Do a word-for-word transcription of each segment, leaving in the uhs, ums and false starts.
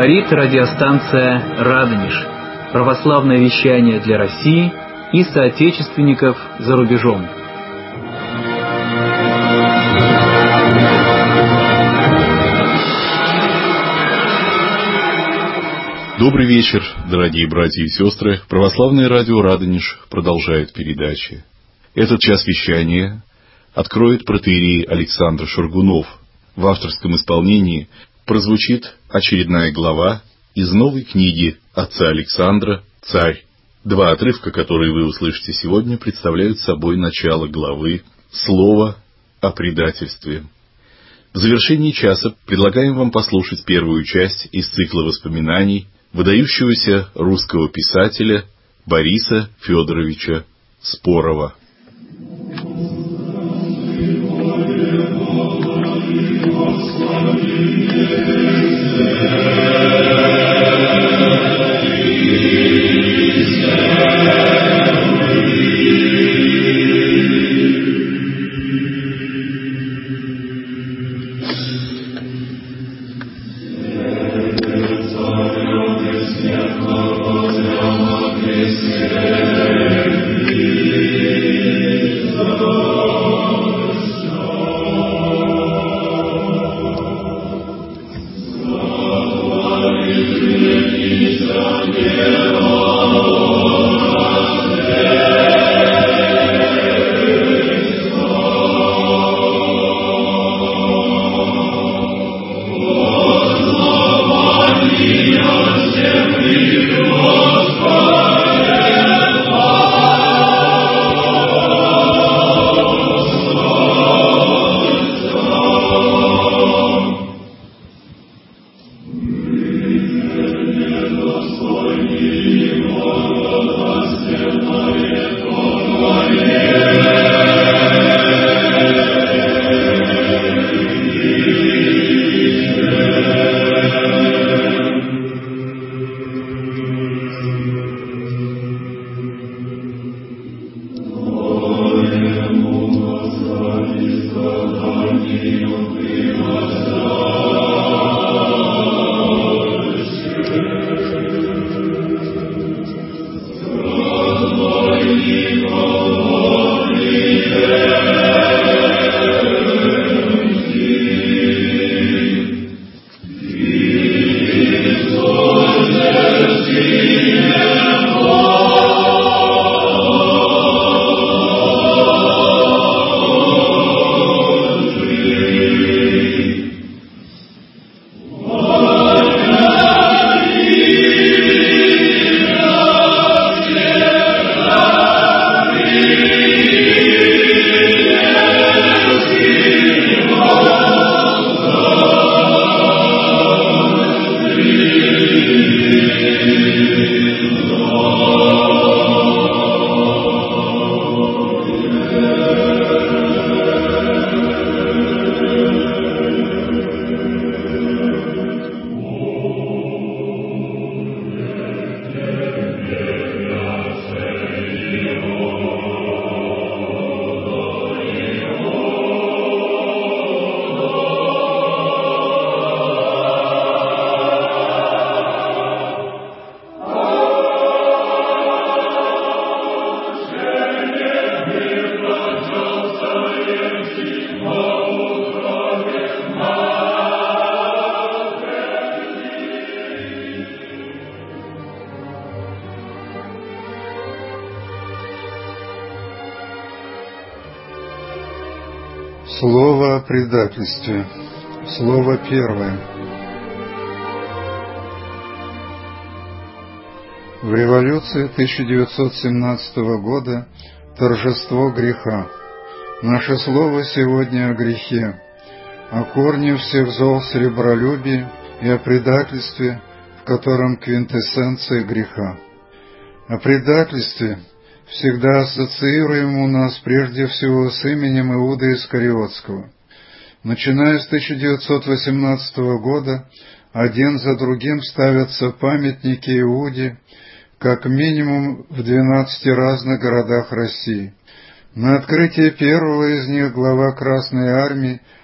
Говорит радиостанция «Радонеж». Православное вещание для России и соотечественников за рубежом. Добрый вечер, дорогие братья и сестры. Православное радио «Радонеж» продолжает передачи. Этот час вещания откроет протоиерей Александр Шаргунов. В авторском исполнении прозвучит очередная глава из новой книги отца Александра «Царь». Два отрывка, которые вы услышите сегодня, представляют собой начало главы «Слово о предательстве». В завершении часа предлагаем вам послушать первую часть из цикла воспоминаний выдающегося русского писателя Бориса Федоровича Спорова. Слово о предательстве. Слово первое. В революции тысяча девятьсот семнадцатого года торжество греха. Наше слово сегодня о грехе, о корне всех зол сребролюбии и о предательстве, в котором квинтэссенция греха. О предательстве всегда ассоциируем у нас прежде всего с именем Иуды Искариотского. Начиная с тысяча девятьсот восемнадцатого года, один за другим ставятся памятники Иуде, как минимум в двенадцати разных городах России. На открытии первого из них глава Красной Армии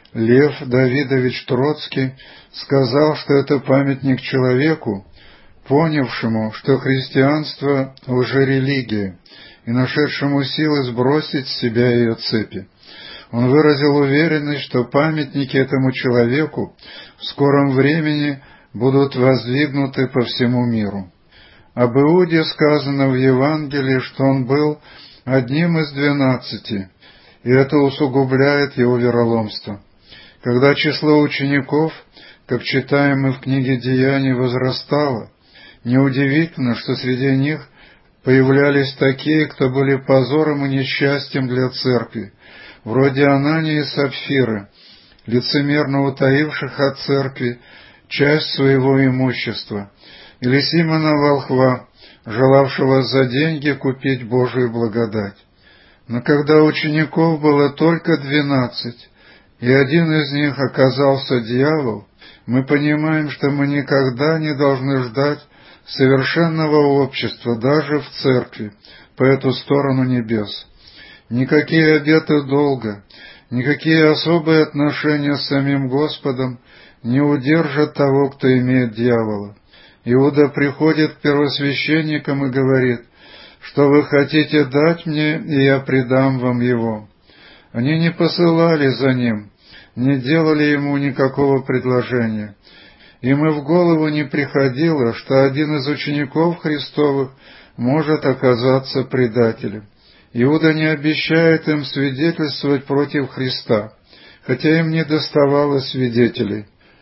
Лев Давидович Троцкий сказал, что это памятник человеку, понявшему, что христианство – лжерелигия, и нашедшему силы сбросить с себя ее цепи. Он выразил уверенность, что памятники этому человеку в скором времени будут воздвигнуты по всему миру. Об Иуде сказано в Евангелии, что он был одним из двенадцати, и это усугубляет его вероломство. Когда число учеников, как читаем мы в книге Деяний, возрастало, неудивительно, что среди них появлялись такие, кто были позором и несчастьем для церкви, вроде Анании и Сапфиры, лицемерно утаивших от церкви часть своего имущества, или Симона Волхва, желавшего за деньги купить Божию благодать. Но когда учеников было только двенадцать, и один из них оказался дьявол, мы понимаем, что мы никогда не должны ждать совершенного общества даже в церкви по эту сторону небес. Никакие обеты долга, никакие особые отношения с самим Господом не удержат того, кто имеет дьявола. Иуда приходит к первосвященникам и говорит: «Что вы хотите дать мне, и я предам вам его». Они не посылали за ним, не делали ему никакого предложения. Им и в голову не приходило, что один из учеников Христовых может оказаться предателем. Иуда не обещает им свидетельствовать против Христа, хотя им не доставало свидетелей.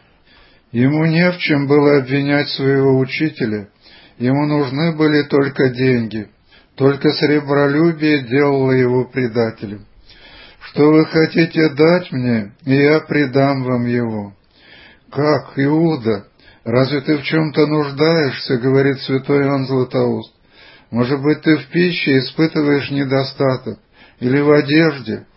Ему не в чем было обвинять своего учителя, ему нужны были только деньги, только сребролюбие делало его предателем. «Что вы хотите дать мне, и я предам вам его». «Как, Иуда? Разве ты в чем-то нуждаешься?» — говорит святой Иоанн Златоуст. «Может быть, ты в пище испытываешь недостаток, или в одежде,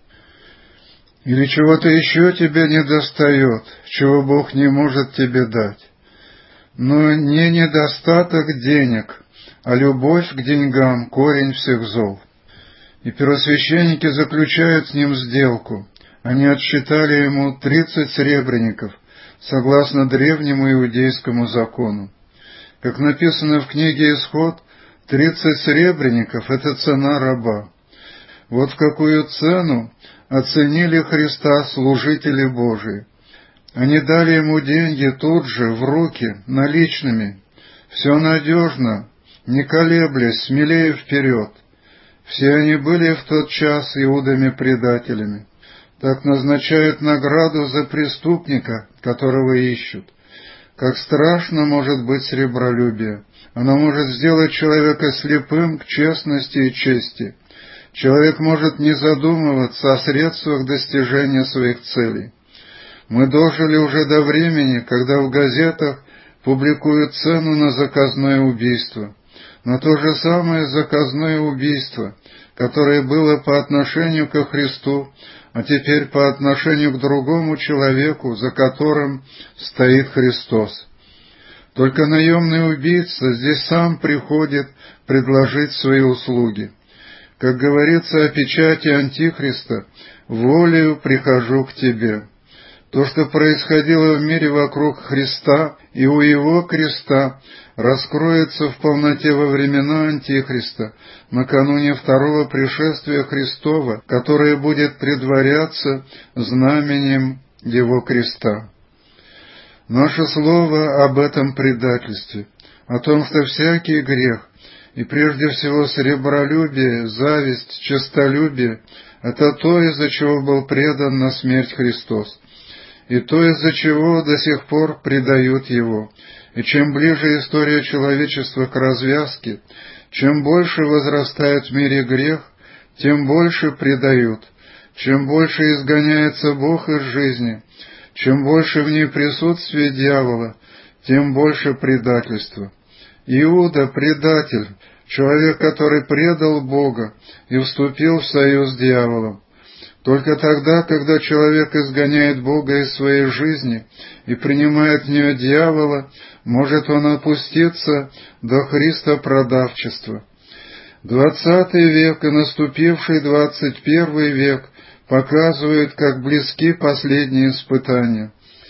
или чего-то еще тебе недостает, чего Бог не может тебе дать. Но не недостаток денег, а любовь к деньгам — корень всех зол». И первосвященники заключают с ним сделку. Они отсчитали ему тридцать сребреников, согласно древнему иудейскому закону. Как написано в книге «Исход», тридцать сребреников — это цена раба. Вот в какую цену оценили Христа служители Божии. Они дали ему деньги тут же, в руки, наличными. Все надежно, не колеблясь, смелее вперед. Все они были в тот час иудами-предателями. Так назначают награду за преступника, которого ищут. Как страшно может быть сребролюбие. Оно может сделать человека слепым к честности и чести. Человек может не задумываться о средствах достижения своих целей. Мы дожили уже до времени, когда в газетах публикуют цену на заказное убийство. Но то же самое заказное убийство, которое было по отношению ко Христу, а теперь по отношению к другому человеку, за которым стоит Христос. Только наемный убийца здесь сам приходит предложить свои услуги. Как говорится о печати Антихриста, «волею прихожу к тебе». То, что происходило в мире вокруг Христа и у Его креста, раскроется в полноте во времена Антихриста, накануне второго пришествия Христова, которое будет предваряться знаменем Его креста. Наше слово об этом предательстве, о том, что всякий грех, и прежде всего сребролюбие, зависть, честолюбие — это то, из-за чего был предан на смерть Христос, и то, из-за чего до сих пор предают Его. И чем ближе история человечества к развязке, чем больше возрастает в мире грех, тем больше предают, чем больше изгоняется Бог из жизни, чем больше в ней присутствие дьявола, тем больше предательства. Иуда — предатель, человек, который предал Бога и вступил в союз с дьяволом. Только тогда, когда человек изгоняет Бога из своей жизни и принимает в нее дьявола, может он опуститься до христопродавчества. Двадцатый век и наступивший двадцать первый век показывают, как близки последние испытания.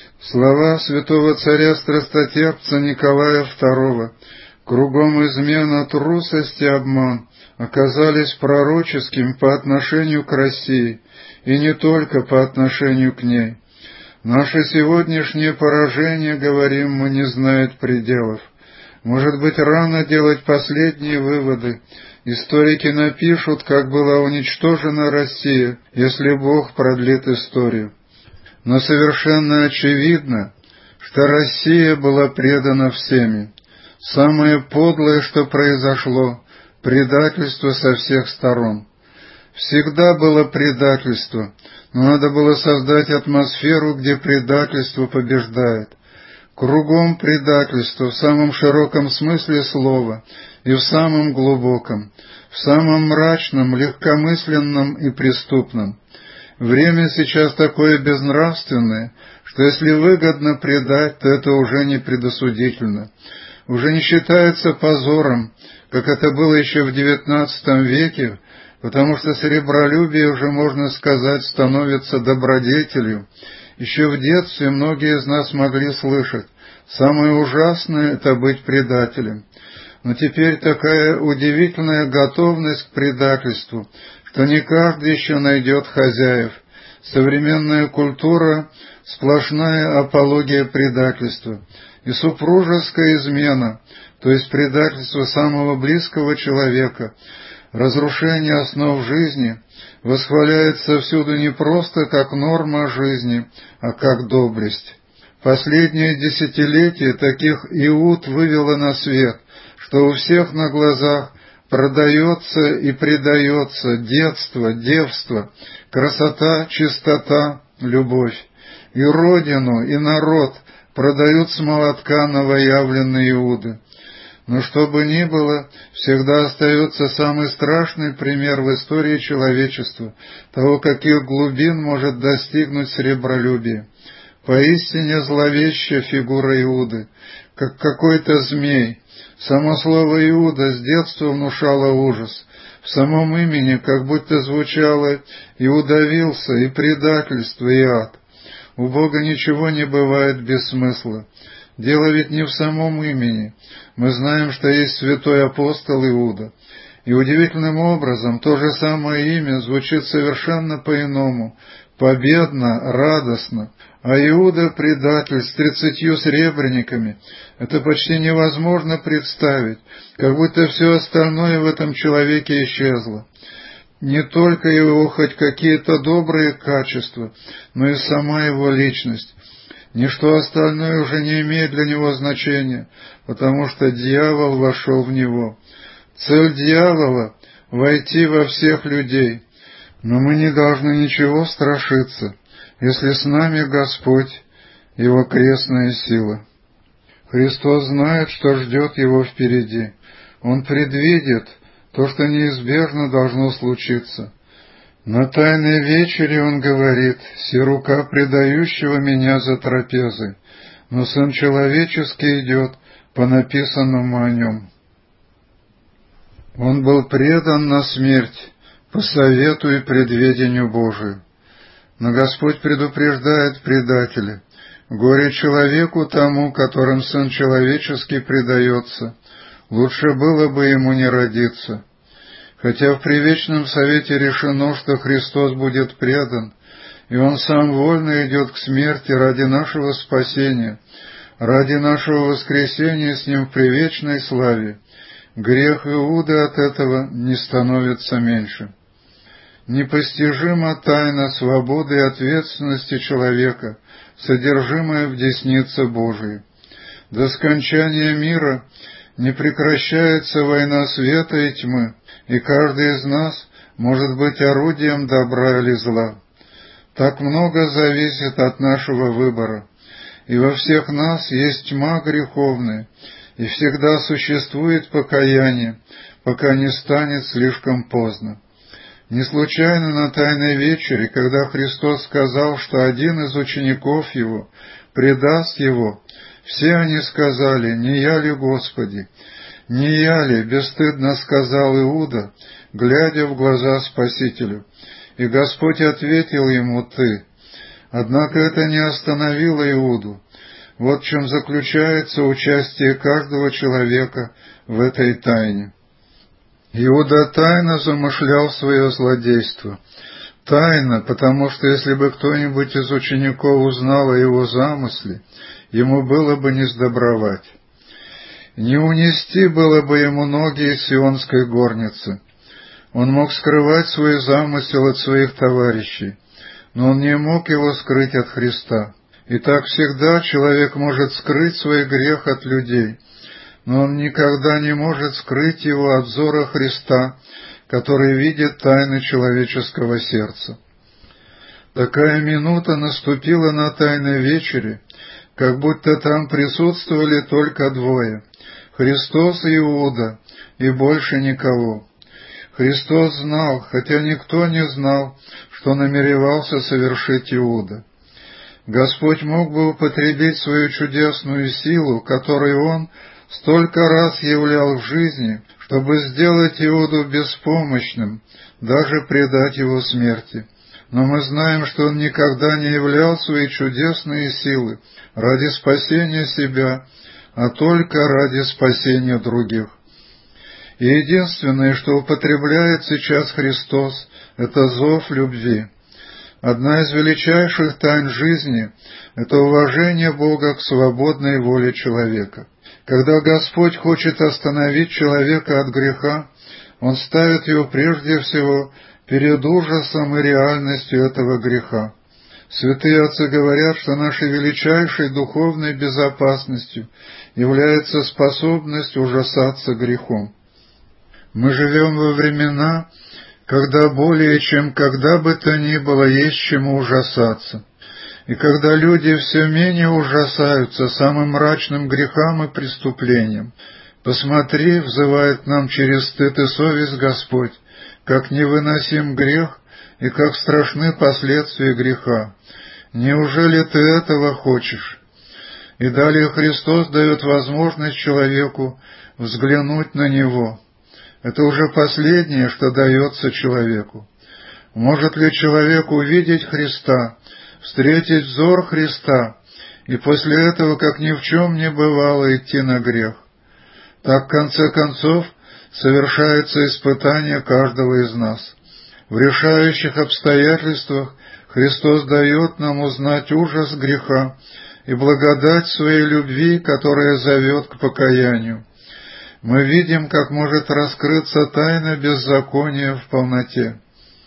Слова святого царя-страстотерпца Николая второго «Кругом измена, трусость и обман» оказались пророческим по отношению к России, и не только по отношению к ней. Наше сегодняшнее поражение, говорим мы, не знает пределов. Может быть, рано делать последние выводы. Историки напишут, как была уничтожена Россия, если Бог продлит историю. Но совершенно очевидно, что Россия была предана всеми. Самое подлое, что произошло, предательство со всех сторон. Всегда было предательство, но надо было создать атмосферу, где предательство побеждает. Кругом предательство в самом широком смысле слова и в самом глубоком, в самом мрачном, легкомысленном и преступном. Время сейчас такое безнравственное, что если выгодно предать, то это уже не предосудительно. Уже не считается позором, как это было еще в девятнадцатом веке, потому что сребролюбие уже, можно сказать, становится добродетелью. Еще в детстве многие из нас могли слышать: самое ужасное — это быть предателем. Но теперь такая удивительная готовность к предательству, что не каждый еще найдет хозяев. Современная культура — сплошная апология предательства. И супружеская измена, то есть предательство самого близкого человека, разрушение основ жизни, восхваляется всюду не просто как норма жизни, а как доблесть. Последнее десятилетие таких иуд вывело на свет, что у всех на глазах продается и предается детство, девство, красота, чистота, любовь. И родину, и народ продают с молотка новоявленные иуды. Но что бы ни было, всегда остается самый страшный пример в истории человечества того, каких глубин может достигнуть сребролюбие. Поистине зловещая фигура Иуды, как какой-то змей. Само слово «Иуда» с детства внушало ужас. В самом имени как будто звучало «и удавился», и предательство, и ад. У Бога ничего не бывает без смысла. Дело ведь не в самом имени. Мы знаем, что есть святой апостол Иуда. И удивительным образом то же самое имя звучит совершенно по-иному, победно, радостно. А Иуда — предатель с тридцатью сребрениками. Это почти невозможно представить, как будто все остальное в этом человеке исчезло. Не только его хоть какие-то добрые качества, но и сама его личность. Ничто остальное уже не имеет для него значения, потому что дьявол вошел в него. Цель дьявола — войти во всех людей. Но мы не должны ничего страшиться, если с нами Господь, Его крестная сила. Христос знает, что ждет Его впереди. Он предвидит то, что неизбежно должно случиться. На Тайной вечере Он говорит: «Се рука предающего Меня за трапезой, но Сын Человеческий идет по написанному о Нем». Он был предан на смерть по совету и предведению Божию. Но Господь предупреждает предателя: «Горе человеку тому, которым Сын Человеческий предается, лучше было бы ему не родиться». Хотя в привечном совете решено, что Христос будет предан, и Он сам вольно идет к смерти ради нашего спасения, ради нашего воскресения с Ним в привечной славе, грех Иуды от этого не становится меньше. Непостижима тайна свободы и ответственности человека, содержимая в деснице Божией. До скончания мира не прекращается война света и тьмы, и каждый из нас может быть орудием добра или зла. Так много зависит от нашего выбора, и во всех нас есть тьма греховная, и всегда существует покаяние, пока не станет слишком поздно. Не случайно на Тайной вечере, когда Христос сказал, что один из учеников Его предаст Его, все они сказали: «Не я ли, Господи?» «Не я ли?» — бесстыдно сказал Иуда, глядя в глаза Спасителю. И Господь ответил ему: «Ты». Однако это не остановило Иуду. Вот в чем заключается участие каждого человека в этой тайне. Иуда тайно замышлял свое злодейство. Тайно, потому что если бы кто-нибудь из учеников узнал о его замысле, ему было бы не сдобровать. Не унести было бы ему ноги из сионской горницы. Он мог скрывать свой замысел от своих товарищей, но он не мог его скрыть от Христа. И так всегда человек может скрыть свой грех от людей, но он никогда не может скрыть его от взора Христа, который видит тайны человеческого сердца. Такая минута наступила на Тайной вечере, как будто там присутствовали только двое — Христос и Иуда, и больше никого. Христос знал, хотя никто не знал, что намеревался совершить Иуда. Господь мог бы употребить свою чудесную силу, которую Он столько раз являл в жизни, чтобы сделать Иуду беспомощным, даже предать его смерти. Но мы знаем, что Он никогда не являл свои чудесные силы ради спасения себя, а только ради спасения других. И единственное, что употребляет сейчас Христос, это зов любви. Одна из величайших тайн жизни — это уважение Бога к свободной воле человека. Когда Господь хочет остановить человека от греха, Он ставит его прежде всего перед ужасом и реальностью этого греха. Святые отцы говорят, что нашей величайшей духовной безопасностью является способность ужасаться грехом. Мы живем во времена, когда более чем когда бы то ни было есть чему ужасаться, и когда люди все менее ужасаются самым мрачным грехам и преступлениям. «Посмотри, — взывает к нам через стыд и совесть Господь, — как невыносим грех и как страшны последствия греха. Неужели ты этого хочешь?» И далее Христос дает возможность человеку взглянуть на Него. Это уже последнее, что дается человеку. Может ли человек увидеть Христа, встретить взор Христа, и после этого, как ни в чем не бывало, идти на грех? Так, в конце концов, совершается испытание каждого из нас. В решающих обстоятельствах Христос дает нам узнать ужас греха и благодать своей любви, которая зовет к покаянию. Мы видим, как может раскрыться тайна беззакония в полноте.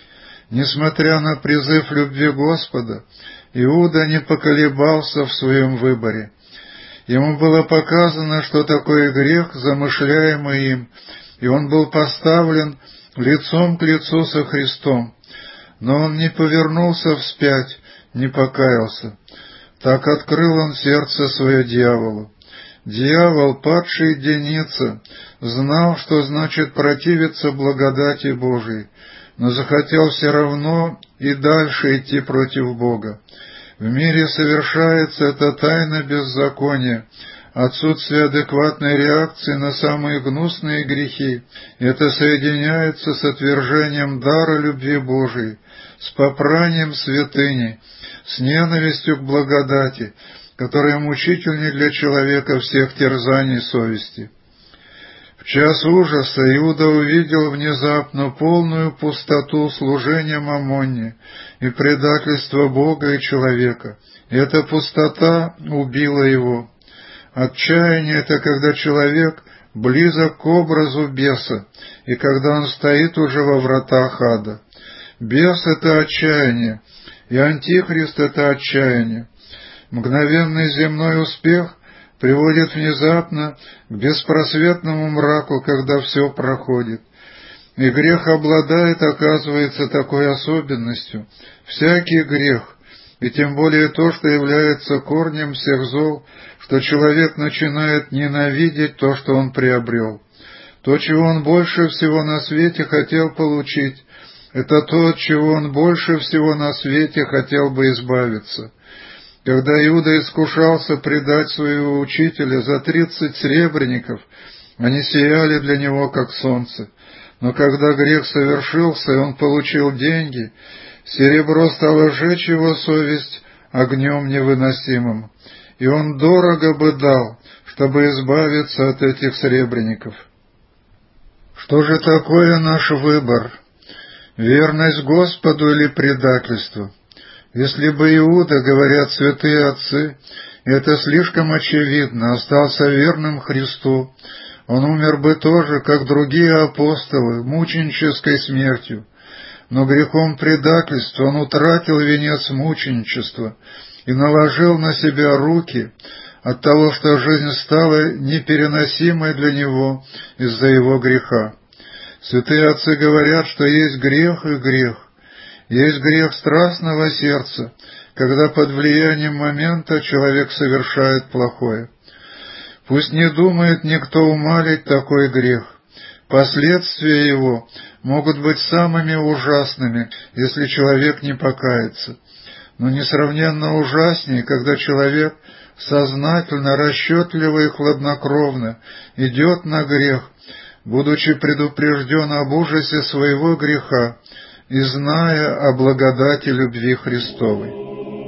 Несмотря на призыв любви Господа, Иуда не поколебался в своем выборе. Ему было показано, что такое грех, замышляемый им, и он был поставлен лицом к лицу со Христом. Но он не повернулся вспять, не покаялся. Так открыл он сердце свое дьяволу. Дьявол, падший Деница, знал, что значит противиться благодати Божией, но захотел все равно и дальше идти против Бога. В мире совершается эта тайна беззакония, отсутствие адекватной реакции на самые гнусные грехи. Это соединяется с отвержением дара любви Божией, с попранием святыни, с ненавистью к благодати, которая мучительнее для человека всех терзаний совести. В час ужаса Иуда увидел внезапно полную пустоту служения Мамонне и предательство Бога и человека. И эта пустота убила его. Отчаяние — это когда человек близок к образу беса, и когда он стоит уже во вратах ада. Бес — это отчаяние, и Антихрист — это отчаяние. Мгновенный земной успех приводит внезапно к беспросветному мраку, когда все проходит. И грех обладает, оказывается, такой особенностью. Всякий грех, и тем более то, что является корнем всех зол, что человек начинает ненавидеть то, что он приобрел. То, чего он больше всего на свете хотел получить, это то, от чего он больше всего на свете хотел бы избавиться. Когда Иуда искушался предать своего учителя за тридцать сребреников, они сияли для него, как солнце. Но когда грех совершился, и он получил деньги, серебро стало жечь его совесть огнем невыносимым, и он дорого бы дал, чтобы избавиться от этих сребреников. Что же такое наш выбор? Верность Господу или предательство? Если бы Иуда, говорят святые отцы, это слишком очевидно, остался верным Христу, он умер бы тоже, как другие апостолы, мученической смертью. Но грехом предательства он утратил венец мученичества и наложил на себя руки от того, что жизнь стала непереносимой для него из-за его греха. Святые отцы говорят, что есть грех и грех. Есть грех страстного сердца, когда под влиянием момента человек совершает плохое. Пусть не думает никто умалить такой грех. Последствия его могут быть самыми ужасными, если человек не покается. Но несравненно ужаснее, когда человек сознательно, расчетливо и хладнокровно идет на грех, будучи предупрежден об ужасе своего греха и зная о благодати любви Христовой.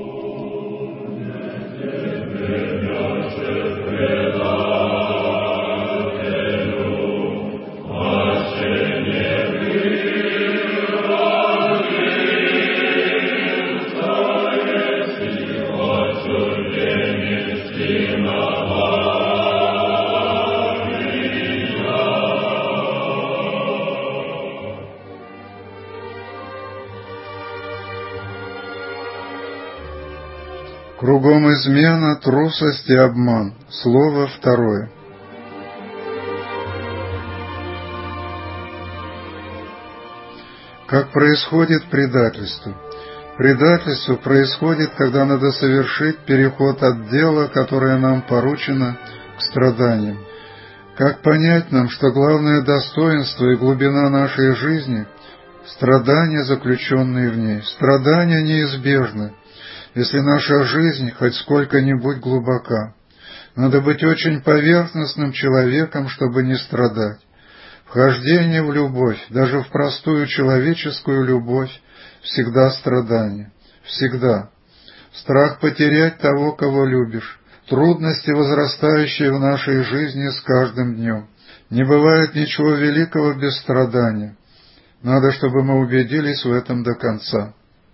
Кругом измена, трусость и обман. Слово второе. Как происходит предательство? Предательство происходит, когда надо совершить переход от дела, которое нам поручено, к страданиям. Как понять нам, что главное достоинство и глубина нашей жизни – страдания, заключенные в ней? Страдания неизбежны, если наша жизнь хоть сколько-нибудь глубока. Надо быть очень поверхностным человеком, чтобы не страдать. Вхождение в любовь, даже в простую человеческую любовь, всегда страдание. Всегда. Страх потерять того, кого любишь. Трудности, возрастающие в нашей жизни с каждым днем. Не бывает ничего великого без страдания. Надо, чтобы мы убедились в этом до конца.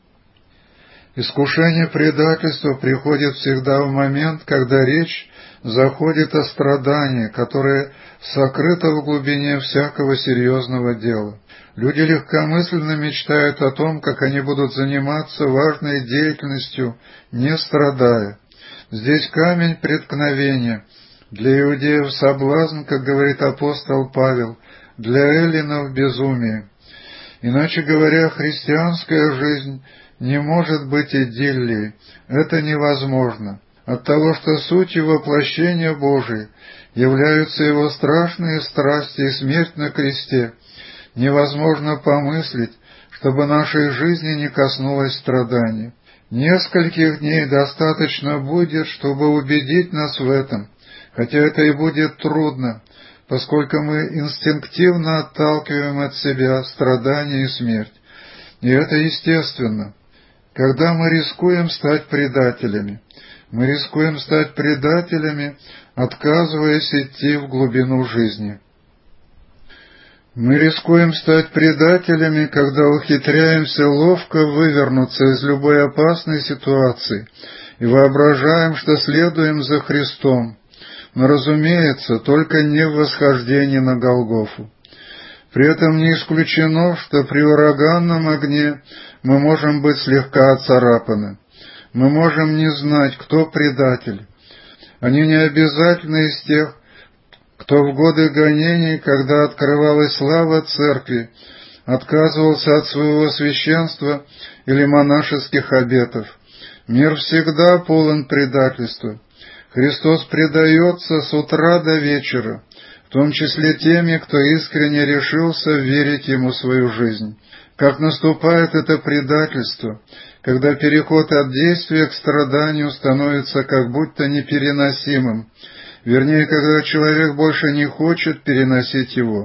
Искушение предательства приходит всегда в момент, когда речь заходит о страдании, которое сокрыто в глубине всякого серьезного дела. Люди легкомысленно мечтают о том, как они будут заниматься важной деятельностью, не страдая. Здесь камень преткновения. Для иудеев соблазн, как говорит апостол Павел, для эллинов безумие. Иначе говоря, христианская жизнь не может быть идиллией. Это невозможно. От того, что сутью воплощения Божией являются Его страшные страсти и смерть на кресте, невозможно помыслить, чтобы нашей жизни не коснулось страдания. Нескольких дней достаточно будет, чтобы убедить нас в этом, хотя это и будет трудно, поскольку мы инстинктивно отталкиваем от себя страдания и смерть. И это естественно. Когда мы рискуем стать предателями, мы рискуем стать предателями, отказываясь идти в глубину жизни. Мы рискуем стать предателями, когда ухитряемся ловко вывернуться из любой опасной ситуации и воображаем, что следуем за Христом, но, разумеется, только не в восхождении на Голгофу. При этом не исключено, что при ураганном огне мы можем быть слегка оцарапаны. Мы можем не знать, кто предатель. Они не обязательно из тех, кто в годы гонений, когда открывалась слава церкви, отказывался от своего священства или монашеских обетов. Мир всегда полон предательства. Христос предается с утра до вечера, в том числе теми, кто искренне решился верить Ему свою жизнь. Как наступает это предательство, когда переход от действия к страданию становится как будто непереносимым, вернее, когда человек больше не хочет переносить его.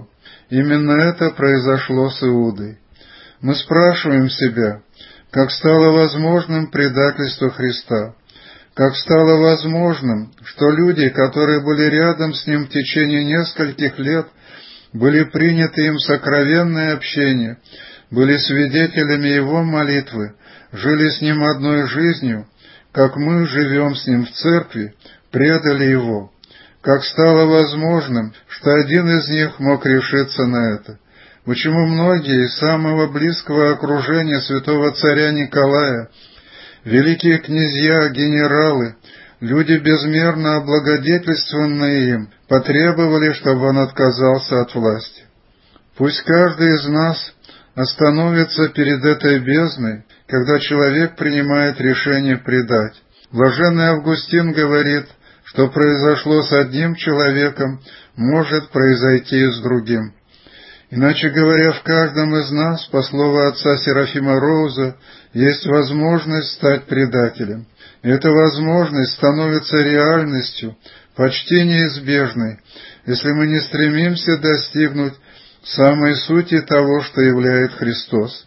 Именно это произошло с Иудой. Мы спрашиваем себя, как стало возможным предательство Христа, как стало возможным, что люди, которые были рядом с Ним в течение нескольких лет, были приняты им в сокровенное общение, были свидетелями Его молитвы, жили с Ним одной жизнью, как мы живем с Ним в церкви, предали Его. Как стало возможным, что один из них мог решиться на это? Почему многие из самого близкого окружения святого царя Николая, великие князья, генералы, люди, безмерно облагодетельствованные им, потребовали, чтобы он отказался от власти? Пусть каждый из нас остановится перед этой бездной, когда человек принимает решение предать. Блаженный Августин говорит, что произошло с одним человеком, может произойти и с другим. Иначе говоря, в каждом из нас, по слову отца Серафима Роуза, есть возможность стать предателем. И эта возможность становится реальностью, почти неизбежной, если мы не стремимся достигнуть самой сути того, что являет Христос.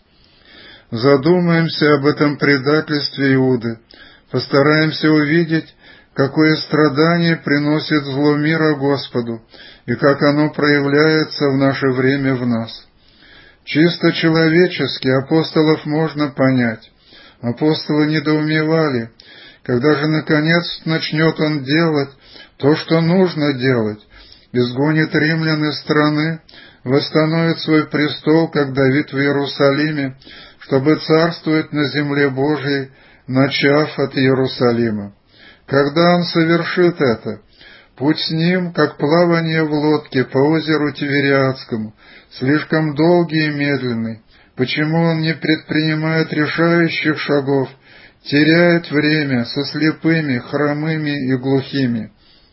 Задумаемся об этом предательстве Иуды, постараемся увидеть, какое страдание приносит зло мира Господу, и как оно проявляется в наше время в нас. Чисто человечески апостолов можно понять. Апостолы недоумевали, когда же, наконец, начнет он делать то, что нужно делать, изгонит римлян из страны, восстановит свой престол, как Давид в Иерусалиме, чтобы царствовать на земле Божией, начав от Иерусалима. Когда он совершит это, путь с ним, как плавание в лодке по озеру Тивериадскому, слишком долгий и медленный. Почему он не предпринимает решающих шагов, теряет время со слепыми, хромыми и глухими?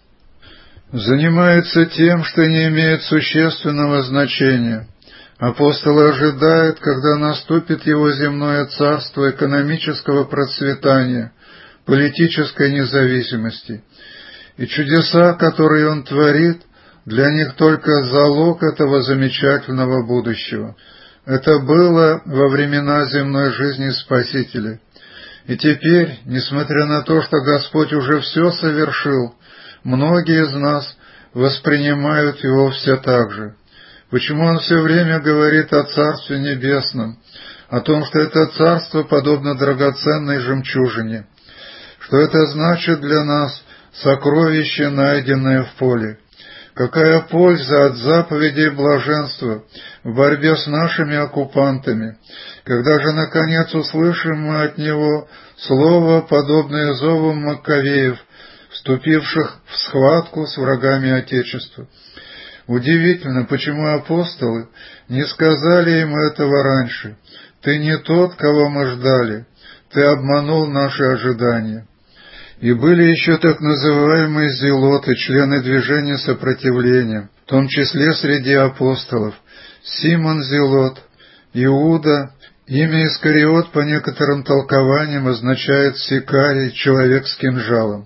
Занимается тем, что не имеет существенного значения. Апостолы ожидают, когда наступит его земное царство экономического процветания, политической независимости. И чудеса, которые он творит, для них только залог этого замечательного будущего. Это было во времена земной жизни Спасителя. И теперь, несмотря на то, что Господь уже все совершил, многие из нас воспринимают его все так же. Почему он все время говорит о Царстве Небесном, о том, что это Царство подобно драгоценной жемчужине, что это значит для нас сокровище, найденное в поле? Какая польза от заповедей блаженства в борьбе с нашими оккупантами, когда же, наконец, услышим мы от Него слово, подобное зову Маккавеев, вступивших в схватку с врагами Отечества? Удивительно, почему апостолы не сказали им этого раньше. «Ты не тот, кого мы ждали, ты обманул наши ожидания». И были еще так называемые зелоты, члены движения сопротивления, в том числе среди апостолов. Симон Зелот, Иуда, имя Искариот по некоторым толкованиям означает «сикарий», «человек с кинжалом».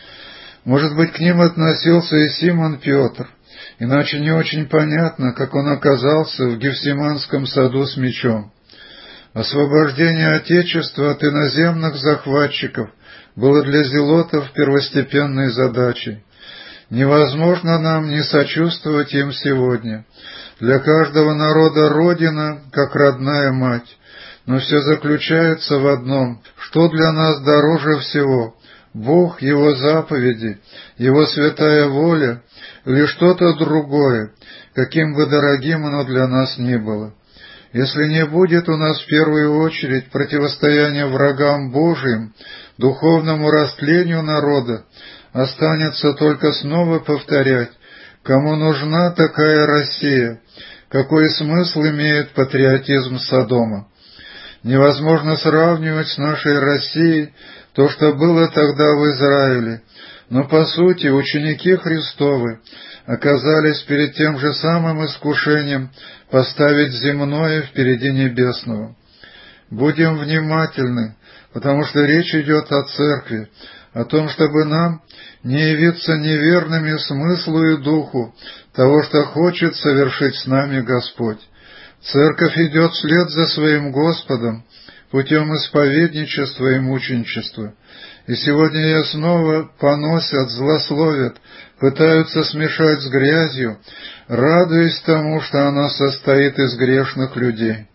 Может быть, к ним относился и Симон Петр, иначе не очень понятно, как он оказался в Гефсиманском саду с мечом. Освобождение Отечества от иноземных захватчиков было для зелотов первостепенной задачей. Невозможно нам не сочувствовать им сегодня. Для каждого народа Родина, как родная мать. Но все заключается в одном: что для нас дороже всего — Бог, Его заповеди, Его святая воля, или что-то другое, каким бы дорогим оно для нас ни было? Если не будет у нас в первую очередь противостояния врагам Божиим, духовному растлению народа, останется только снова повторять: кому нужна такая Россия, какой смысл имеет патриотизм Содома? Невозможно сравнивать с нашей Россией то, что было тогда в Израиле, но по сути ученики Христовы оказались перед тем же самым искушением поставить земное впереди небесного. Будем внимательны, потому что речь идет о церкви, о том, чтобы нам не явиться неверными смыслу и духу того, что хочет совершить с нами Господь. Церковь идет вслед за своим Господом путем исповедничества и мученичества. И сегодня ее снова поносят, злословят, пытаются смешать с грязью, радуясь тому, что она состоит из грешных людей.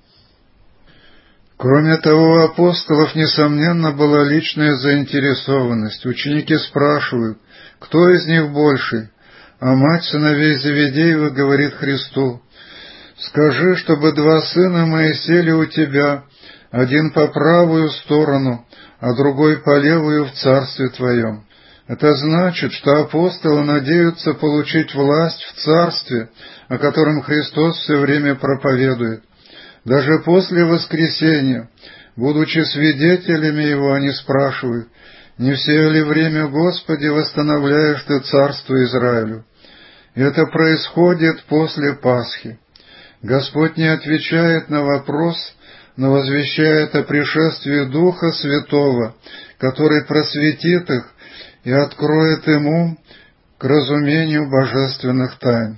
Кроме того, у апостолов, несомненно, была личная заинтересованность. Ученики спрашивают, кто из них больший? А мать сыновей Зеведеевых говорит Христу: «Скажи, чтобы два сына мои сели у тебя, один по правую сторону, а другой по левую в царстве твоем». Это значит, что апостолы надеются получить власть в царстве, о котором Христос все время проповедует. Даже после воскресения, будучи свидетелями Его, они спрашивают: «Не все ли время, Господи, восстановляешь Ты царство Израилю?» И это происходит после Пасхи. Господь не отвечает на вопрос, но возвещает о пришествии Духа Святого, который просветит их и откроет им ум к разумению божественных тайн.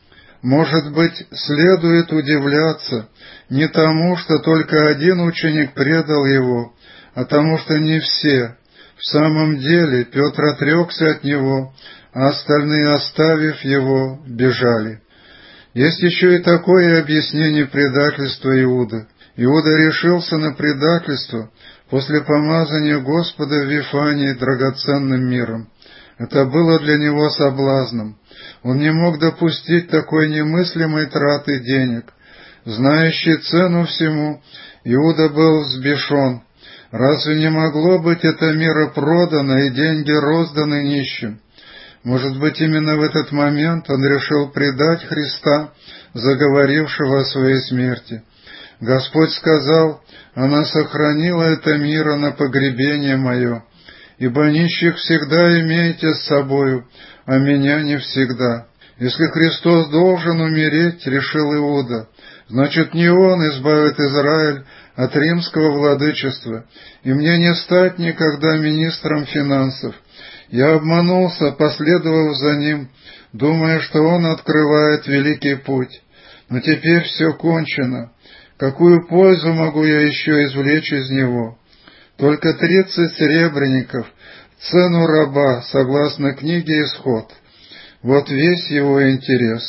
Может быть, следует удивляться не тому, что только один ученик предал его, а тому, что не все. В самом деле Петр отрекся от него, а остальные, оставив его, бежали. Есть еще и такое объяснение предательства Иуды. Иуда решился на предательство после помазания Господа в Вифании драгоценным миром. Это было для него соблазном. Он не мог допустить такой немыслимой траты денег. Знающий цену всему, Иуда был взбешен. Разве не могло быть это мира продано и деньги розданы нищим? Может быть, именно в этот момент он решил предать Христа, заговорившего о своей смерти. Господь сказал: «Она сохранила это мира на погребение мое, ибо нищих всегда имеете с собою, а меня не всегда». Если Христос должен умереть, решил Иуда, значит, не Он избавит Израиль от римского владычества, и мне не стать никогда министром финансов. Я обманулся, последовав за Ним, думая, что Он открывает великий путь. Но теперь все кончено. Какую пользу могу я еще извлечь из него? Только тридцать серебряников, цену раба, согласно книге «Исход». Вот весь его интерес.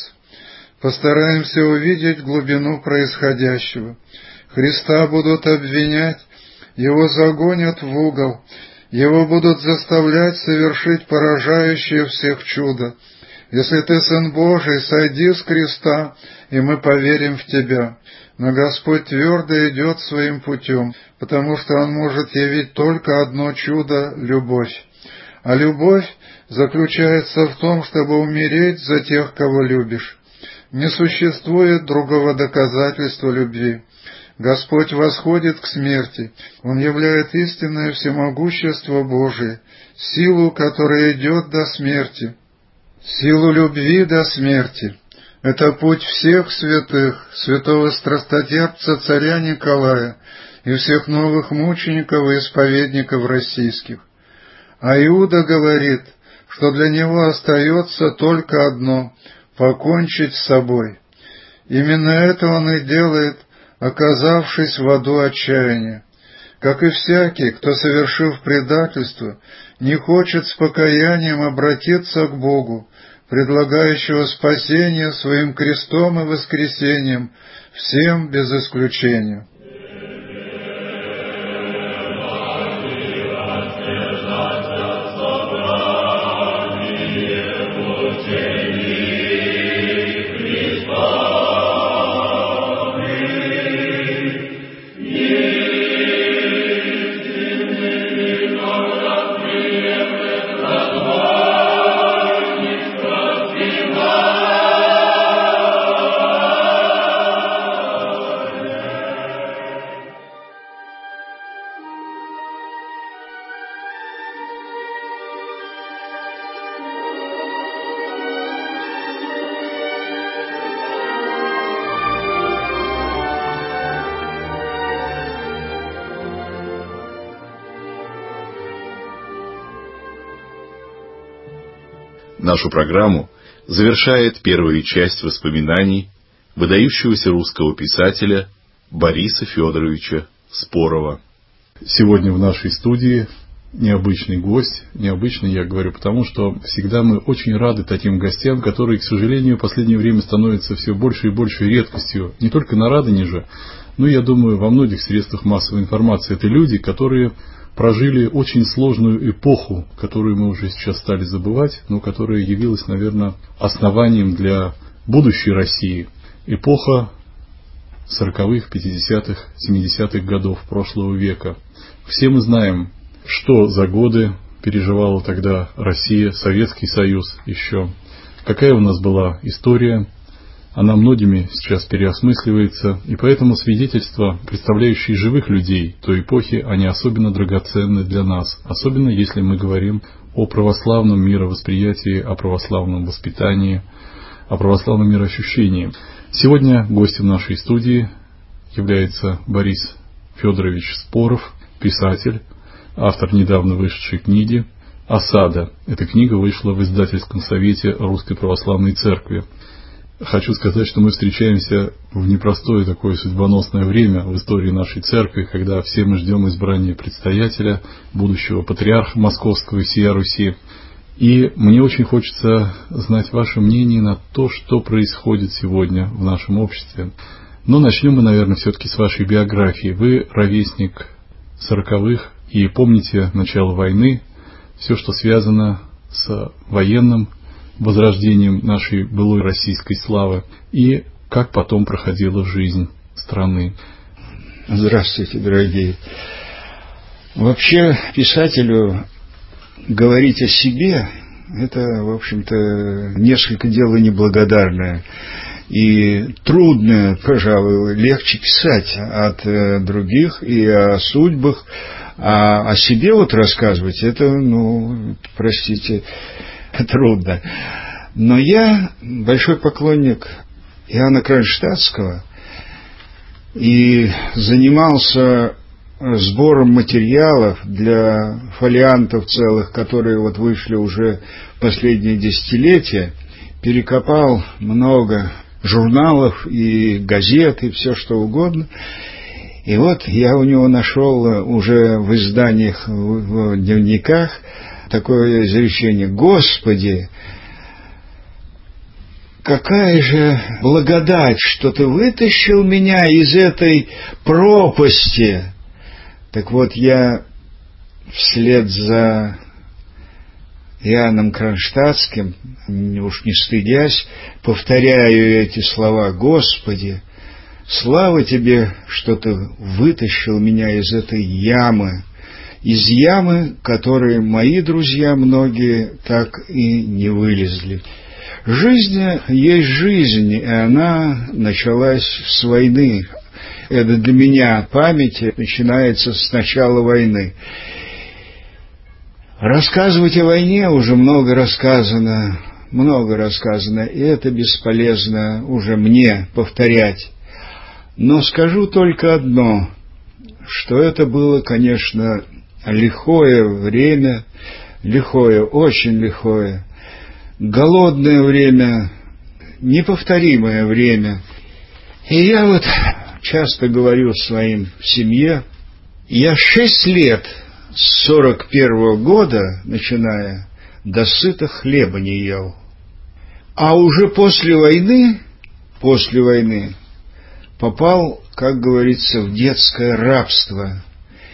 Постараемся увидеть глубину происходящего. Христа будут обвинять, его загонят в угол, его будут заставлять совершить поражающее всех чудо. Если ты Сын Божий, сойди с креста, и мы поверим в тебя. Но Господь твердо идет своим путем, потому что Он может явить только одно чудо — любовь. А любовь заключается в том, чтобы умереть за тех, кого любишь. Не существует другого доказательства любви. Господь восходит к смерти. Он являет истинное всемогущество Божие, силу, которая идет до смерти, силу любви до смерти. Это путь всех святых, святого страстотерпца царя Николая и всех новых мучеников и исповедников российских. А Иуда говорит, что для него остается только одно — покончить с собой. Именно это он и делает, оказавшись в аду отчаяния. Как и всякий, кто, совершив предательство, не хочет с покаянием обратиться к Богу, предлагающего спасение своим крестом и воскресением всем без исключения. Нашу программу завершает первая часть воспоминаний выдающегося русского писателя Бориса Федоровича Спорова. Сегодня в нашей студии необычный гость. Необычный, я говорю, потому что всегда мы очень рады таким гостям, которые, к сожалению, в последнее время становятся все больше и большей редкостью. Не только на Радонеже, но, я думаю, во многих средствах массовой информации. Это люди, которые прожили очень сложную эпоху, которую мы уже сейчас стали забывать, но которая явилась, наверное, основанием для будущей России. Эпоха сороковых, пятидесятых, семидесятых годов прошлого века. Все мы знаем, что за годы переживала тогда Россия, Советский Союз еще. Какая у нас была история. Она многими сейчас переосмысливается, и поэтому свидетельства, представляющие живых людей той эпохи, они особенно драгоценны для нас, особенно если мы говорим о православном мировосприятии, о православном воспитании, о православном мироощущении. Сегодня гостем нашей студии является Борис Федорович Споров, писатель, автор недавно вышедшей книги «Осада». Эта книга вышла в издательском совете Русской Православной Церкви. Хочу сказать, что мы встречаемся в непростое такое судьбоносное время в истории нашей церкви, когда все мы ждем избрания предстоятеля, будущего патриарха Московского и всея Руси. И мне очень хочется знать ваше мнение на то, что происходит сегодня в нашем обществе. Но начнем мы, наверное, все-таки с вашей биографии. Вы ровесник сороковых и помните начало войны, все, что связано с военным возрождением нашей былой российской славы, и как потом проходила жизнь страны. Здравствуйте, дорогие. Вообще, писателю говорить о себе – это, в общем-то, несколько дело неблагодарное и трудное, пожалуй, легче писать от других и о судьбах, а о себе вот рассказывать – это, ну, простите, трудно. Но я большой поклонник Иоанна Кронштадтского и занимался сбором материалов для фолиантов целых, которые вот вышли уже последние десятилетия. Перекопал много журналов и газет, и все что угодно. И вот я у него нашел уже в изданиях, в дневниках такое изречение: «Господи, какая же благодать, что Ты вытащил меня из этой пропасти!» Так вот, я вслед за Иоанном Кронштадтским, уж не стыдясь, повторяю эти слова: «Господи, слава Тебе, что Ты вытащил меня из этой ямы, из ямы, которые мои друзья многие так и не вылезли». Жизнь есть жизнь, и она началась с войны. Это для меня память начинается с начала войны. Рассказывать о войне уже много рассказано, много рассказано, и это бесполезно уже мне повторять. Но скажу только одно, что это было, конечно, лихое время, лихое, очень лихое, голодное время, неповторимое время. И я вот часто говорю своим в семье, я шесть лет с сорок первого года, начиная, до сыта хлеба не ел. А уже после войны, после войны попал, как говорится, в детское рабство.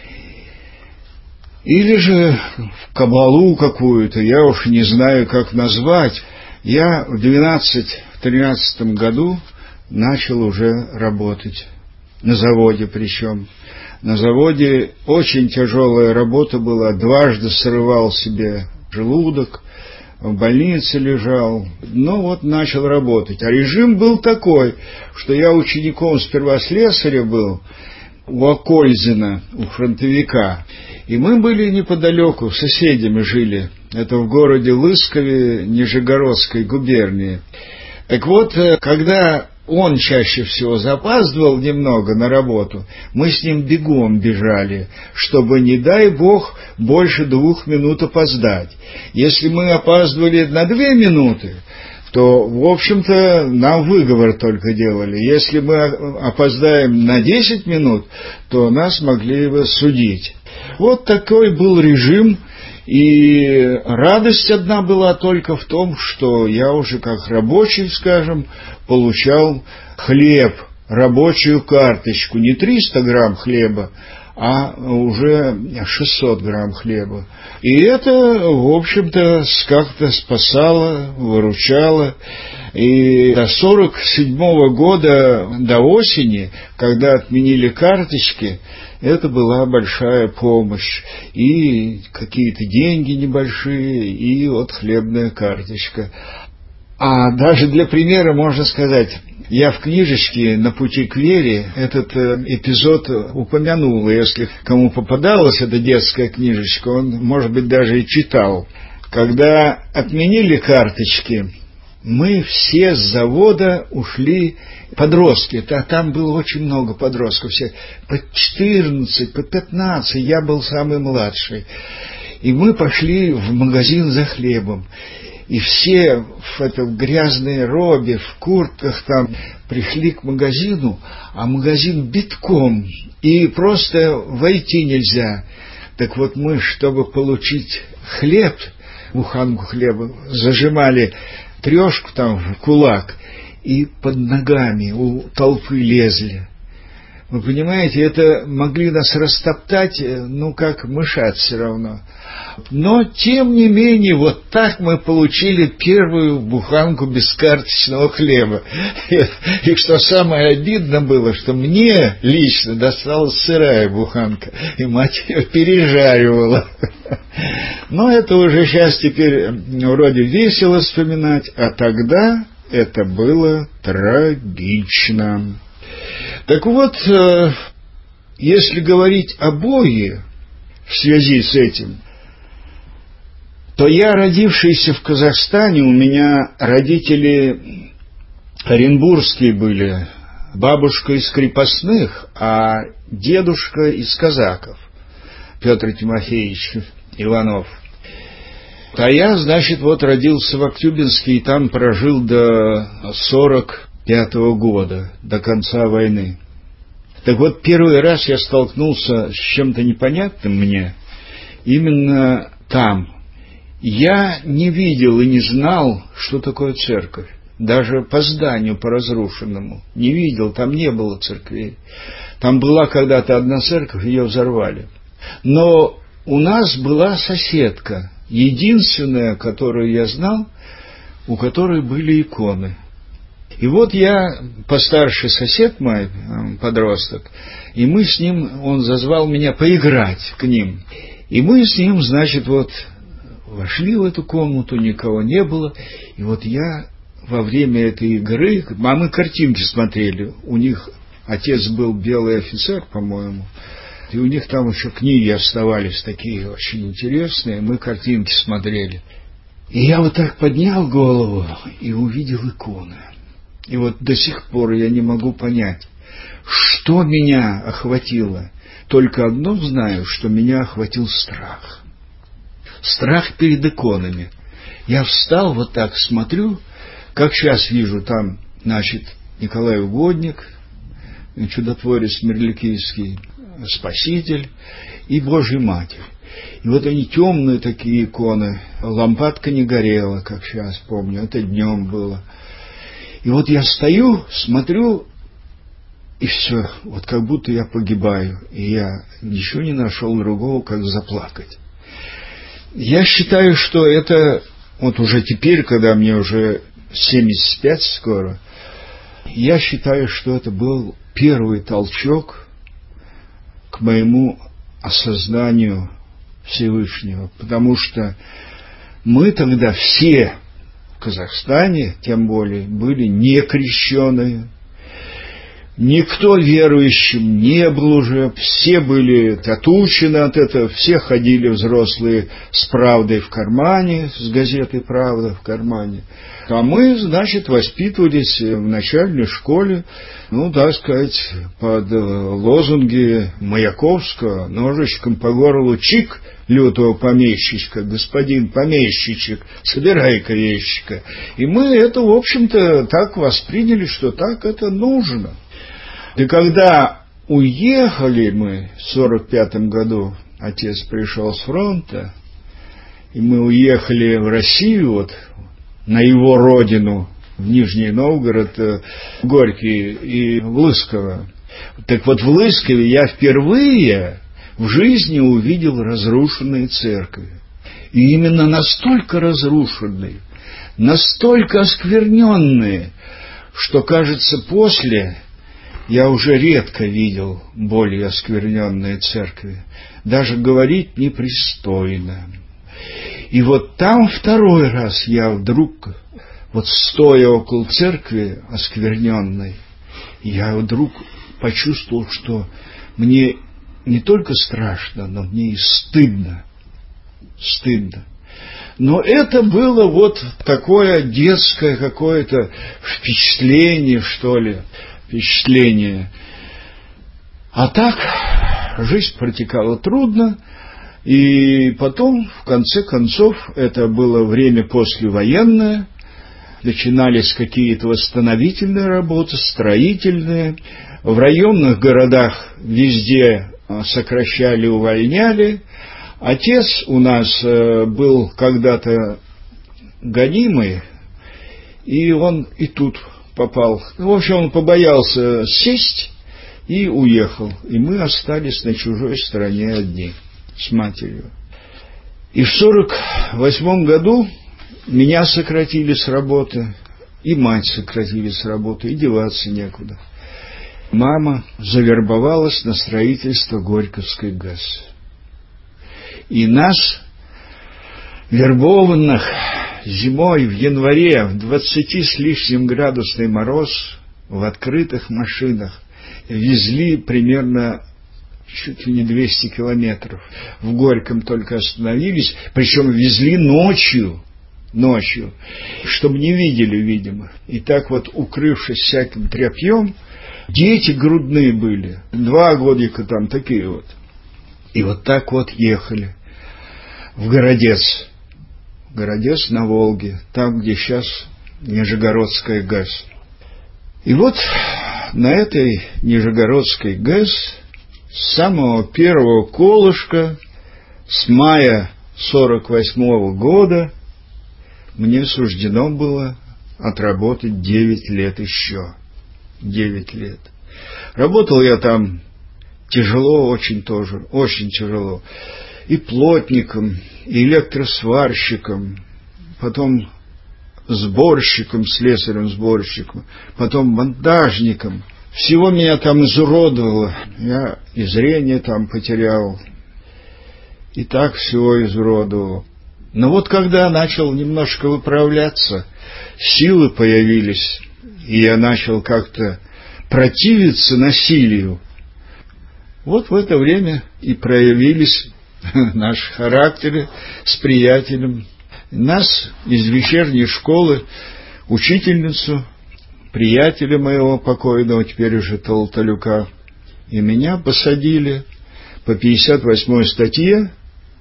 Или же в кабалу какую-то, я уж не знаю, как назвать. Я в двенадцатом-тринадцатом году начал уже работать. На заводе причем. На заводе очень тяжелая работа была. Дважды срывал себе желудок, в больнице лежал. Но вот начал работать. А режим был такой, что я учеником сперва слесаря был у Окользина, у фронтовика. И мы были неподалеку, соседями жили. Это в городе Лыскове Нижегородской губернии. Так вот, когда он чаще всего запаздывал немного на работу, мы с ним бегом бежали, чтобы, не дай бог, больше двух минут опоздать. Если мы опаздывали на две минуты, то, в общем-то, нам выговор только делали. Если мы опоздаем на десять минут, то нас могли бы судить. Вот такой был режим. И радость одна была только в том, что я уже как рабочий, скажем, получал хлеб, рабочую карточку, не триста грамм хлеба, а уже шестьсот грамм хлеба. И это, в общем-то, как-то спасало, выручало. И до сорок седьмого года, до осени, когда отменили карточки, это была большая помощь. И какие-то деньги небольшие, и вот хлебная карточка. А даже для примера можно сказать, я в книжечке «На пути к вере» этот эпизод упомянул. Если кому попадалась эта детская книжечка, он, может быть, даже и читал. Когда отменили карточки, мы все с завода ушли, подростки, а там было очень много подростков, все по четырнадцать, по пятнадцать, я был самый младший. И мы пошли в магазин за хлебом. И все в этой грязной робе, в куртках там, пришли к магазину, а магазин битком, и просто войти нельзя. Так вот мы, чтобы получить хлеб, буханку хлеба, зажимали трешку там в кулак, и под ногами у толпы лезли. Вы понимаете, это могли нас растоптать, ну, как мышат все равно. Но, тем не менее, вот так мы получили первую буханку бескарточного хлеба. И что самое обидно было, что мне лично досталась сырая буханка, и мать ее пережаривала. Но это уже сейчас теперь вроде весело вспоминать, а тогда это было трагично. Так вот, если говорить о Боге в связи с этим, то я, родившийся в Казахстане, у меня родители оренбургские были, бабушка из крепостных, а дедушка из казаков, Петр Тимофеевич Иванов. А я, значит, вот родился в Актюбинске и там прожил до сорок пятого года, до конца войны. Так вот, первый раз я столкнулся с чем-то непонятным мне именно там. Я не видел и не знал, что такое церковь. Даже по зданию, по разрушенному. Не видел, там не было церквей. Там была когда-то одна церковь, ее взорвали. Но у нас была соседка, единственная, которую я знал, у которой были иконы. И вот я, постарше сосед мой, подросток, и мы с ним, он зазвал меня поиграть к ним. И мы с ним, значит, вот вошли в эту комнату, никого не было. И вот я во время этой игры, а мы картинки смотрели, у них отец был белый офицер, по-моему, и у них там еще книги оставались такие очень интересные, мы картинки смотрели. И я вот так поднял голову и увидел иконы. И вот до сих пор я не могу понять, что меня охватило. Только одно знаю, что меня охватил страх. Страх перед иконами. Я встал вот так, смотрю, как сейчас вижу, там, значит, Николай Угодник, чудотворец Мерликийский, Спаситель и Божья Матерь. И вот они темные такие иконы, лампадка не горела, как сейчас помню, это днем было. И вот я стою, смотрю, и все, вот как будто я погибаю, и я ничего не нашел другого, как заплакать. Я считаю, что это, вот уже теперь, когда мне уже семьдесят пять скоро, я считаю, что это был первый толчок к моему осознанию Всевышнего, потому что мы тогда все в Казахстане, тем более, были не крещеные. Никто верующим не был уже, все были отучены от этого, все ходили взрослые с правдой в кармане, с газетой «Правда» в кармане. А мы, значит, воспитывались в начальной школе, ну, так сказать, под лозунги Маяковского: ножичком по горлу чик лютого помещичка, господин помещичек, собирай-ка вещика. И мы это, в общем-то, так восприняли, что так это нужно. И когда уехали мы в сорок пятом году, отец пришел с фронта, и мы уехали в Россию, вот, на его родину, в Нижний Новгород, Горький и в Лысково. Так вот, в Лыскове я впервые в жизни увидел разрушенные церкви. И именно настолько разрушенные, настолько оскверненные, что, кажется, после я уже редко видел более оскверненные церкви. Даже говорить непристойно. И вот там второй раз я вдруг, вот стоя около церкви оскверненной, я вдруг почувствовал, что мне не только страшно, но мне и стыдно. Стыдно. Но это было вот такое детское какое-то впечатление, что ли, впечатление. А так жизнь протекала трудно. И потом, в конце концов, это было время послевоенное, начинались какие-то восстановительные работы, строительные. В районных городах везде сокращали, увольняли. Отец у нас был когда-то гонимый, и он и тут попал. В общем, он побоялся сесть и уехал. И мы остались на чужой стороне одни с матерью. И в сорок восьмом году меня сократили с работы, и мать сократили с работы, и деваться некуда. Мама завербовалась на строительство Горьковской ГЭС. И нас, вербованных, зимой в январе в двадцати с лишним градусный мороз в открытых машинах везли примерно чуть ли не двести километров. В Горьком только остановились, причем везли ночью, ночью, чтобы не видели, видимо. И так вот, укрывшись всяким тряпьем, дети грудные были, два годика там, такие вот. И вот так вот ехали в Городец. Городец на Волге, там, где сейчас Нижегородская ГЭС. И вот на этой Нижегородской ГЭС с самого первого колышка, с мая сорок восьмого года, мне суждено было отработать девять лет еще. Девять лет. Работал я там тяжело очень тоже, очень тяжело. И плотником, и электросварщиком, потом сборщиком, слесарем-сборщиком, потом монтажником. Всего меня там изуродовало. Я и зрение там потерял. И так всего изуродовал. Но вот когда начал немножко выправляться, силы появились, и я начал как-то противиться насилию. Вот в это время и проявились наши характеры с приятелем. Нас из вечерней школы, учительницу, приятеля моего покойного, теперь уже Толталюка, и меня посадили по пятьдесят восьмой статье.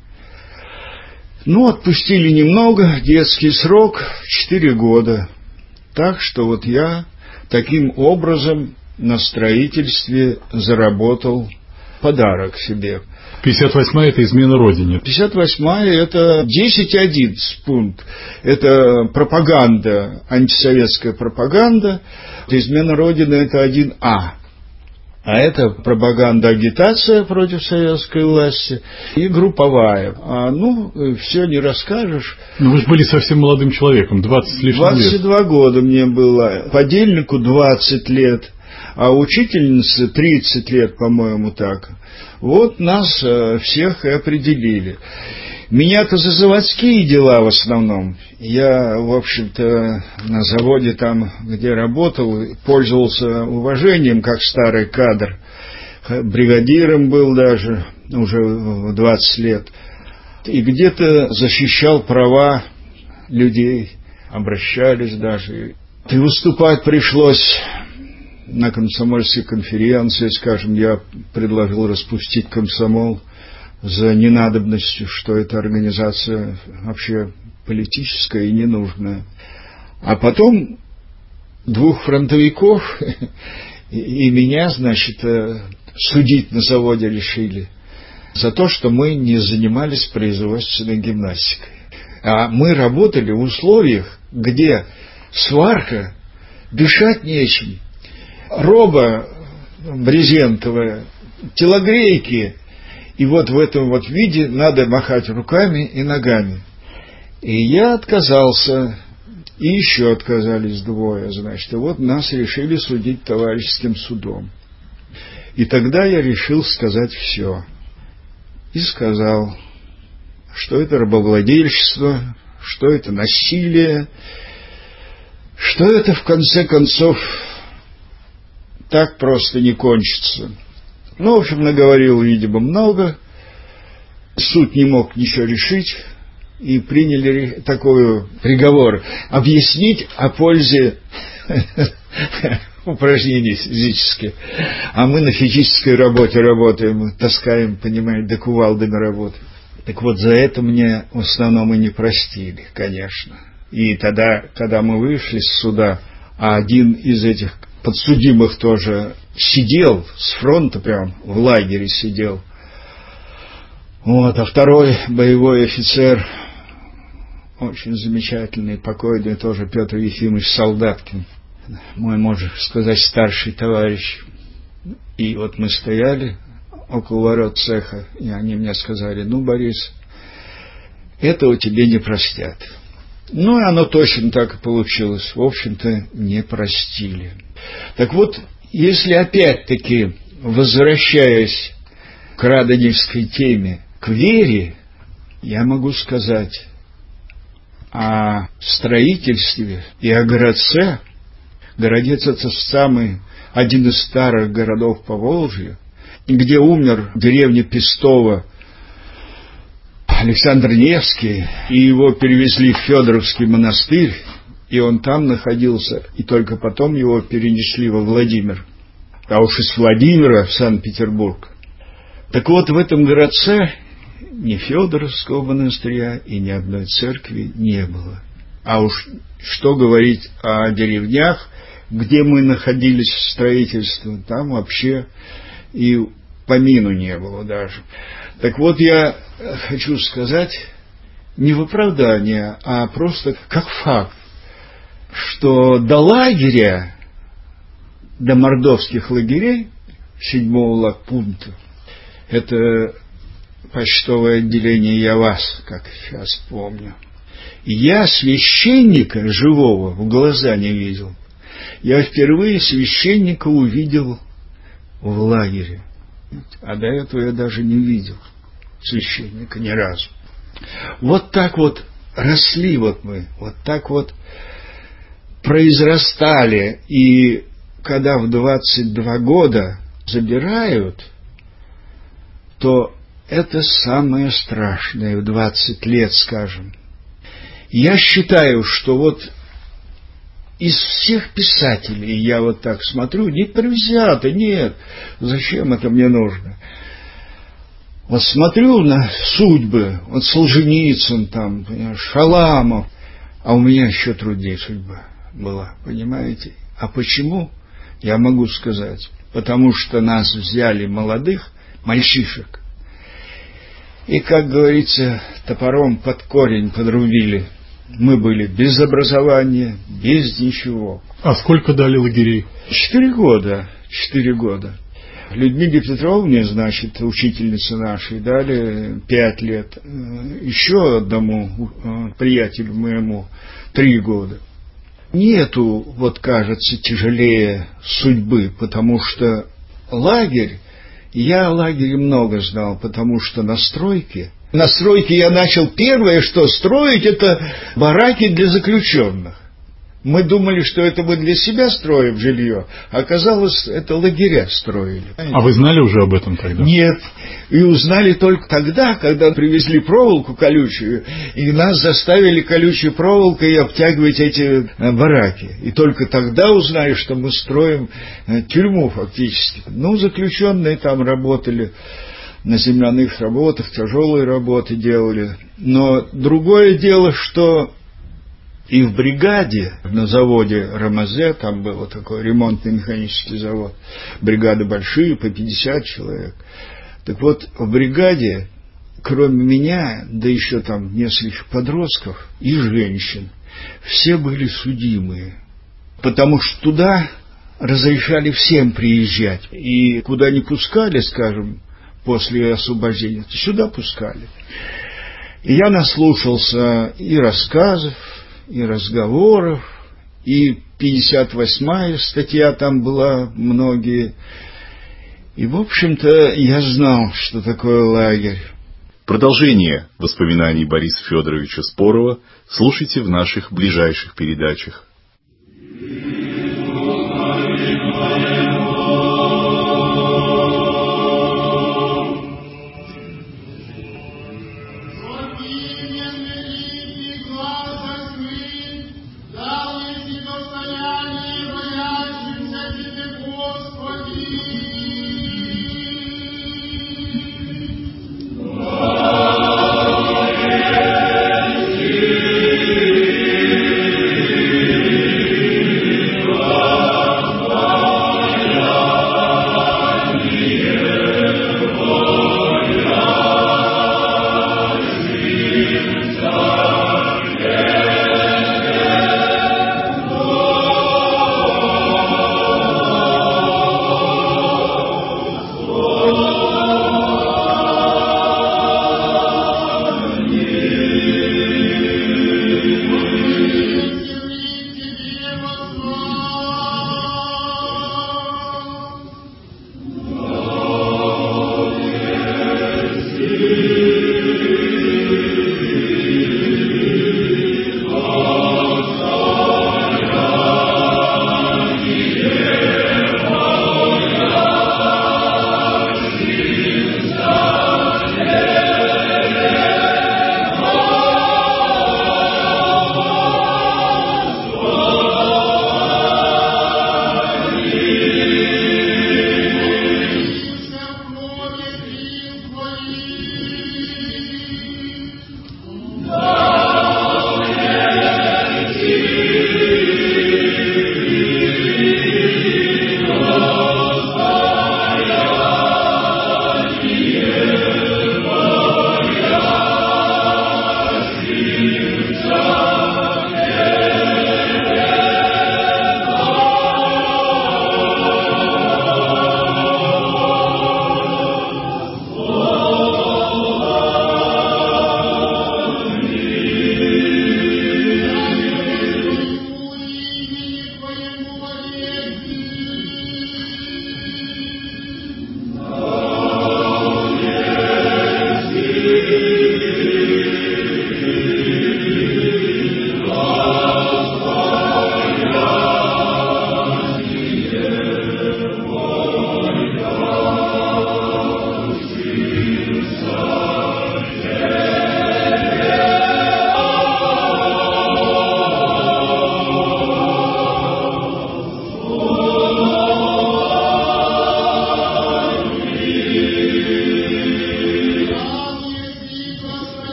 Ну, отпустили немного, детский срок, четыре года. Так что вот я таким образом на строительстве заработал подарок себе. пятьдесят восьмая – это измена Родине. пятьдесят восьмая – это десять одиннадцать пункт. Это пропаганда, антисоветская пропаганда. Измена Родины – это один А. А это пропаганда, агитация против советской власти и групповая. А, ну, все не расскажешь. Но вы же были совсем молодым человеком, двадцать с лишним лет. двадцать два года мне было. Подельнику двадцать лет, а учительнице тридцать лет, по-моему, так. Вот нас всех и определили. Меня-то за заводские дела в основном. Я, в общем-то, на заводе там, где работал, пользовался уважением, как старый кадр. Бригадиром был даже уже в двадцать лет. И где-то защищал права людей, обращались даже. И выступать пришлось на комсомольской конференции, скажем, я предложил распустить комсомол за ненадобностью, что эта организация вообще политическая и ненужная. А потом двух фронтовиков и меня, значит, судить на заводе решили за то, что мы не занимались производственной гимнастикой. А мы работали в условиях, где сварка, дышать нечем, роба брезентовая, телогрейки, и вот в этом вот виде надо махать руками и ногами. И я отказался, и еще отказались двое, значит, и вот нас решили судить товарищеским судом. И тогда я решил сказать все. И сказал, что это рабовладельчество, что это насилие, что это в конце концов так просто не кончится. Ну, в общем, наговорил, видимо, много. Суд не мог ничего решить. И приняли такой приговор. Объяснить о пользе упражнений физических. А мы на физической работе работаем, таскаем, понимаете, до кувалды на работу. Так вот, за это мне в основном и не простили, конечно. И тогда, когда мы вышли с суда, а один из этих подсудимых тоже сидел с фронта, прям в лагере сидел. Вот, а второй боевой офицер, очень замечательный, покойный тоже Петр Ефимович Солдаткин, мой, можно сказать, старший товарищ. И вот мы стояли около ворот цеха, и они мне сказали: ну, Борис, этого тебе не простят. Ну, и оно точно так и получилось. В общем-то, не простили. Так вот, если опять-таки, возвращаясь к радонежской теме, к вере, я могу сказать о строительстве и о городце. Городец — это самый, один из старых городов Поволжья, где умер в деревне Пестово Александр Невский, и его перевезли в Федоровский монастырь, и он там находился, и только потом его перенесли во Владимир, а уж из Владимира в Санкт-Петербург. Так вот, в этом городце ни Федоровского монастыря и ни одной церкви не было. А уж что говорить о деревнях, где мы находились в строительстве, там вообще и помину не было даже. Так вот, я хочу сказать не в оправдание, а просто как факт, что до лагеря, до мордовских лагерей, седьмого лагпункта, это почтовое отделение Явас, как сейчас помню, я священника живого в глаза не видел. Я впервые священника увидел в лагере. А до этого я даже не видел священника ни разу. Вот так вот росли вот мы, вот так вот произрастали. И когда в двадцать два года забирают, то это самое страшное в двадцать лет, скажем. Я считаю, что вот из всех писателей, я вот так смотрю, не предвзято, нет, зачем это мне нужно? Вот смотрю на судьбы, вот Солженицын там, понимаешь, Шаламов, а у меня еще труднее судьба была, понимаете? А почему? Я могу сказать, потому что нас взяли молодых, мальчишек, и, как говорится, топором под корень подрубили. Мы были без образования, без ничего. А сколько дали лагерей? Четыре года. Четыре года. Людмиле Петровне, значит, учительнице нашей, дали пять лет. Еще одному приятелю моему три года. Нету, вот кажется, тяжелее судьбы, потому что лагерь, я о лагере много знал, потому что на стройке На стройке я начал первое, что строить, это бараки для заключенных. Мы думали, что это мы для себя строим жилье, а оказалось, это лагеря строили. А вы знали уже об этом тогда? Нет. И узнали только тогда, когда привезли проволоку колючую, и нас заставили колючей проволокой обтягивать эти бараки. И только тогда узнали, что мы строим тюрьму фактически. Ну, заключенные там работали на земляных работах, тяжелые работы делали. Но другое дело, что и в бригаде, на заводе Рамазе, там был такой ремонтный механический завод, бригады большие, по пятьдесят человек. Так вот, в бригаде, кроме меня, да еще там нескольких подростков и женщин, все были судимые, потому что туда разрешали всем приезжать. И куда не пускали, скажем, после освобождения, то сюда пускали. И я наслушался и рассказов, и разговоров, и пятьдесят восьмая статья там была, многие. И, в общем-то, я знал, что такое лагерь. Продолжение воспоминаний Бориса Федоровича Спорова слушайте в наших ближайших передачах.